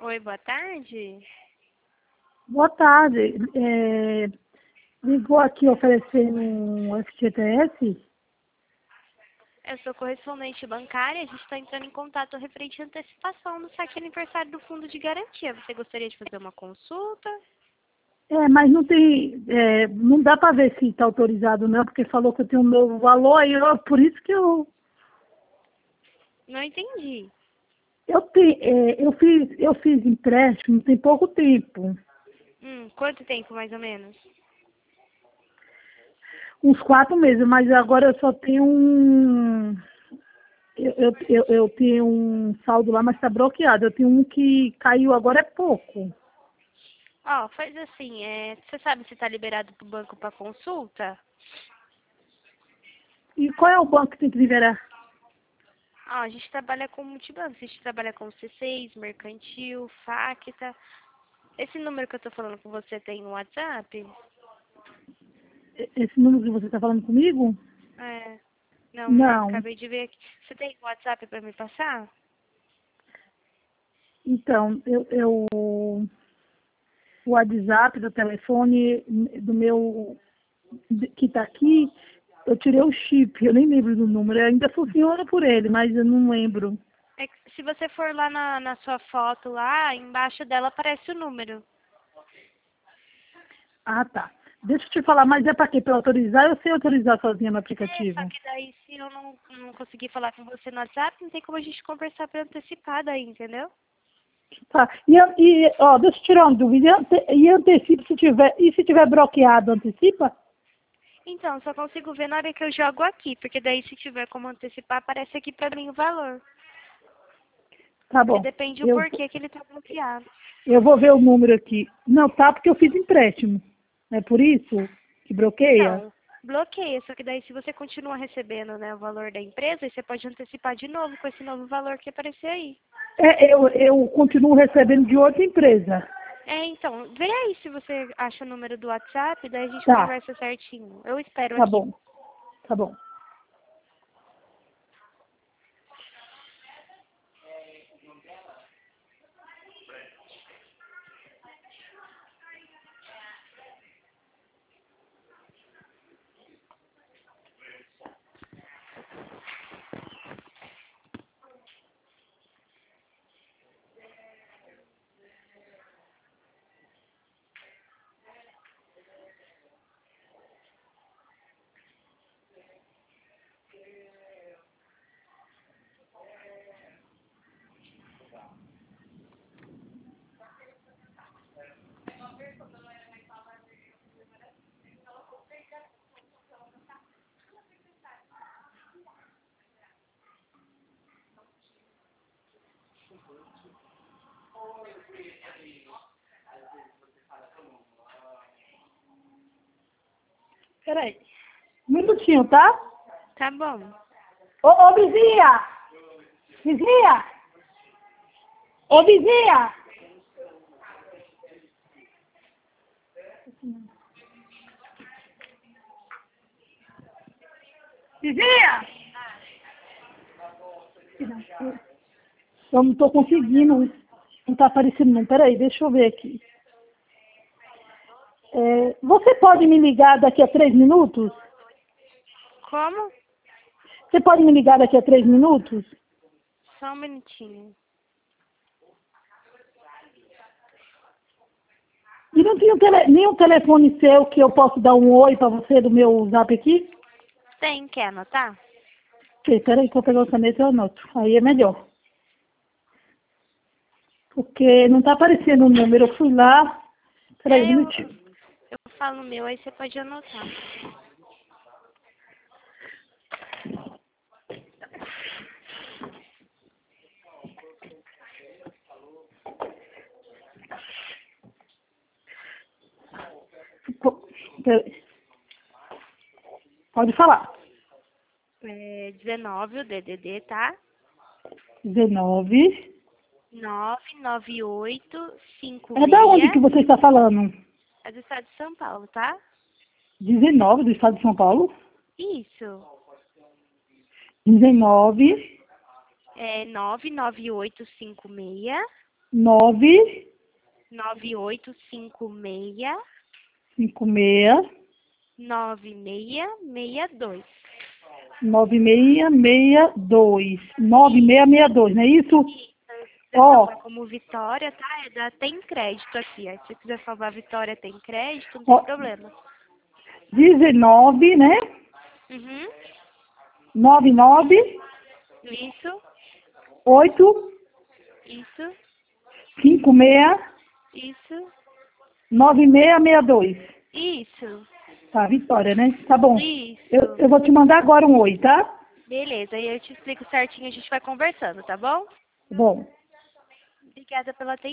Oi, boa tarde. Boa tarde. Ligou aqui oferecendo um FGTS? Eu sou correspondente bancária. A gente está entrando em contato referente à antecipação no saque aniversário do Fundo de Garantia. Você gostaria de fazer uma consulta? Mas não tem, não dá para ver se está autorizado não, porque falou que eu tenho um novo valor, e por isso que Não entendi. eu fiz empréstimo tem pouco tempo, Quanto tempo, mais ou menos? uns 4 meses, mas agora eu só tenho eu tenho um saldo lá, mas está bloqueado. Eu tenho um que caiu agora é pouco. Ó, faz assim, você sabe se está liberado para o banco para consulta? E qual é o banco que tem que liberar? Ó, a gente trabalha com multibanco. A gente trabalha com C6, Mercantil, Facta. Esse número que eu tô falando com você tem no WhatsApp? Esse número que você está falando comigo? É. Não, Não. acabei de ver aqui. Você tem WhatsApp para me passar? Então, o WhatsApp do telefone do meu, que está aqui, eu tirei o chip, eu nem lembro do número, ainda funciona por ele, mas eu não lembro. É que se você for lá na sua foto lá, embaixo dela aparece o número. Ah, tá. Deixa eu te falar, mas é para quê? Para autorizar? Eu sei autorizar sozinha no Só aplicativo. que daí se eu não conseguir falar com você no WhatsApp, não tem como a gente conversar para antecipar daí, entendeu? Tá. Ó, deixa eu tirar uma dúvida. E antecipa se tiver, e se tiver bloqueado, antecipa? Então, só consigo ver na hora que eu jogo aqui, porque daí se tiver como antecipar, aparece aqui pra mim o valor. Tá Porque bom. depende o Eu, porquê que ele tá bloqueado. eu vou ver o número aqui. Não, tá, porque eu fiz empréstimo. É por isso que bloqueia? Então, bloqueia, só que daí se você continua recebendo, né, o valor da empresa, aí você pode antecipar de novo com esse novo valor que aparecer aí. Eu continuo recebendo de outra empresa. Então, vê aí se você acha o número do WhatsApp, daí a gente Tá, conversa certinho. Eu espero tá aqui. bom, tá bom. Peraí. Um minutinho, tá? Tá bom. Ô, vizinha! Vizinha! Ô, vizinha! Vizinha! Eu não tô conseguindo. Não tá aparecendo não. Peraí, deixa eu ver aqui. Você pode me ligar daqui a 3 minutos? Como? Você pode me ligar daqui a 3 minutos? Só um minutinho. E não tem nenhum telefone seu que eu posso dar um oi pra você do meu zap aqui? Tem, quer anotar? Peraí que eu pegar o caneta e eu anoto. Aí é melhor. Porque não tá aparecendo o número. Eu fui lá. Peraí, um Eu, minutinho. eu falo o meu, aí você pode anotar. Peraí. Pode falar. 19 o DDD, tá? 19. É da onde que 99856 você está falando? é do estado de São Paulo, tá? 19 do estado de São Paulo. Isso. 19. 99856 9856 56 9662. 9662. 9662, não é isso? Você Ó, salvar como Vitória, tá? Tem crédito aqui. Aí, se você quiser salvar Vitória, tem crédito, não ó, tem problema. 19, né? Uhum. 99 Isso, 8 isso, 56 isso, 9662. isso, Tá, Vitória, né? Tá bom. isso. Eu vou te mandar agora um oi, tá? Beleza, aí eu te explico certinho, a gente vai conversando, tá bom? Bom. Obrigada pela atenção.